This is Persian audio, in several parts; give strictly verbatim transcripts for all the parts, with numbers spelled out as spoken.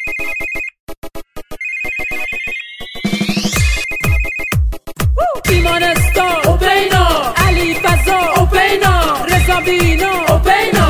بیمارستان اوپینا، علی فضا اوپینا، رضا بینا اوپینا.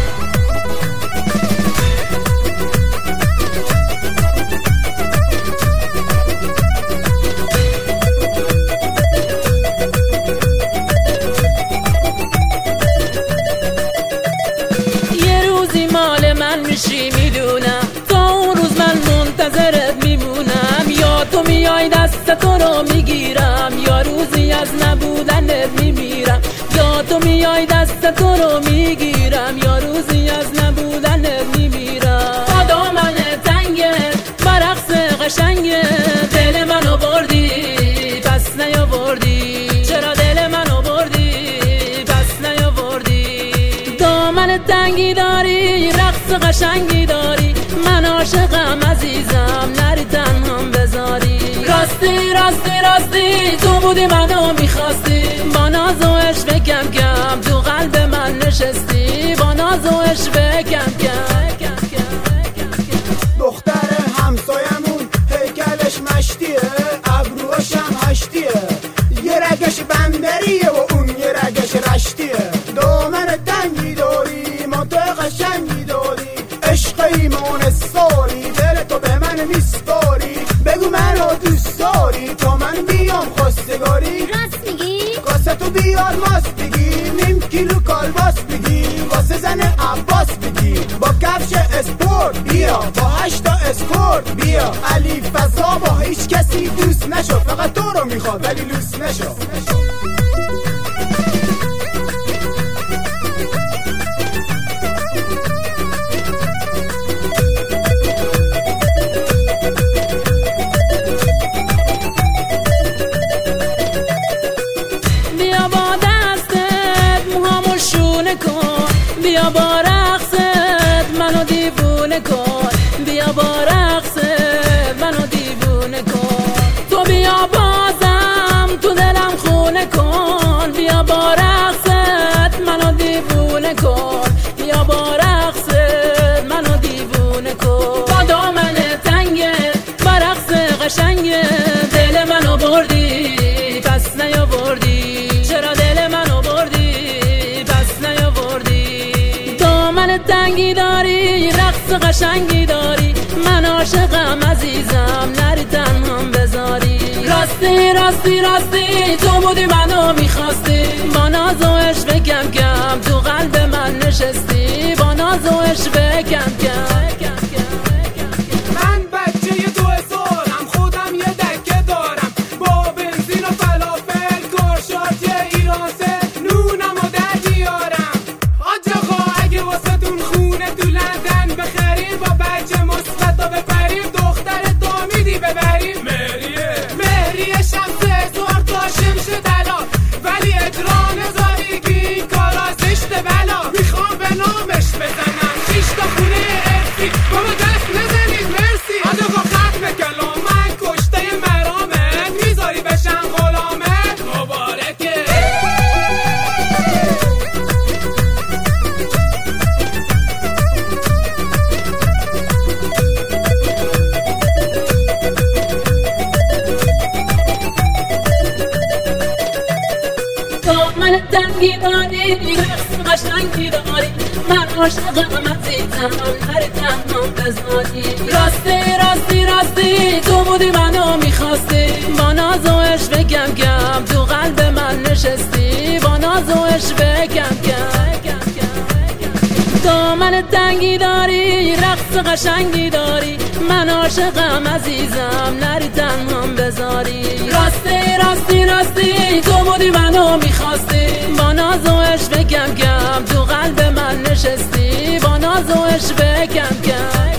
یه روزی مال من میشی میدونم، تا اون روز من منتظرت میمونم. یا تو میای دست تو رو میگیرم، یا روزی از نبودنت میمیرم. یا تو میای دست تو رو میگیرم، یا روزی از نبودنت میمیرم. با دامن تنگت برقص قشنگه، دل منو بردی پس نیاوردی. چرا دل منو بردی پس نیاوردی؟ دامن تنگی داری، رقص قشنگی داری، من عاشقم عزیزم، نری تنهام بذاری. راستی راستی راستی تو بودی منو میخواستی، با ناز و عشق کم کم تو قلب من نشستی. با ناز و عشق کم کم دختر همسایمون هیکلش مشتیه، ابروهاش هم هشتیه، یه رگش بندریه و اون یه رگش رشتیه. دامن تنگی داری، منطقه قشنگی داری، عشق ایمانستاری، دل تو به من میسپاری. بگو منو دوست داری تا من بیام خواستگاری. راست میگی؟ کاسه تو بیار ماست بگی، نیم کیلو کالباس بگی، واسه زن عباس بگی، با کفش اسپورت بیا، با هشتا اسکورت بیا. علی فضا با هیچ کسی دوست نشد، فقط تو رو میخواد ولی لوس نشد. بیا با رقصت منو دیوونه کن، بیا با رقصت منو دیوونه کن. تو بیا بازم تو دلم خونه کن، بیا با رقصت منو دیوونه کن، بیا با رقصت منو دیوونه کن. با دامن تنگت با رقص قشنگه، دل منو بردی پس نیاوردی. چرا دل منو بردی پس نیاوردی؟ دامن تنگی داری، رقص قشنگی داری، من عاشقم عزیزم، نری تنهام بذاری. راستی راستی راستی تو بودی منو میخواستی، با ناز و عشق کم کم تو قلب من نشستی. با ناز و عشق کم کم من بچه دو سالم، خودم یه دکه دارم، با بنزین و فلافل کارشات ایران سه، نونم و در دیارم. آج آقا اگه واسه تون خونه تو لندن بخریم، با بچه مثبتا بپریم، دختر دامیدی ببریم. مهریه مهریه شمسه سوار تا شمشه طلا، ولی اجرا نذاری که این کارا زشت بلا. میخوام به نامش بزنم شیش تا خونه ارسی، بابا دست نزنید مرسی. آج آقا ختم کلام من کشته مرامت، میذاری بشم غلامت مبارکه. دامن تنگی داری، رقص قشنگی داری، من عاشقم عزیزم، نری تنهام بذاری. راستی راستی راستی تو بودی منو میخواستی، با ناز و عشق کم کم تو قلب من نشستی. با ناز و عشق کم کم دامن تنگی داری، رقص قشنگی داری، من عاشقم عزیزم، نری تنهام بذاری. راستی راستی راستی تو بودی منو میخواستی، با ناز و عشق کم کم تو قلب من نشستی. با ناز و عشق کم کم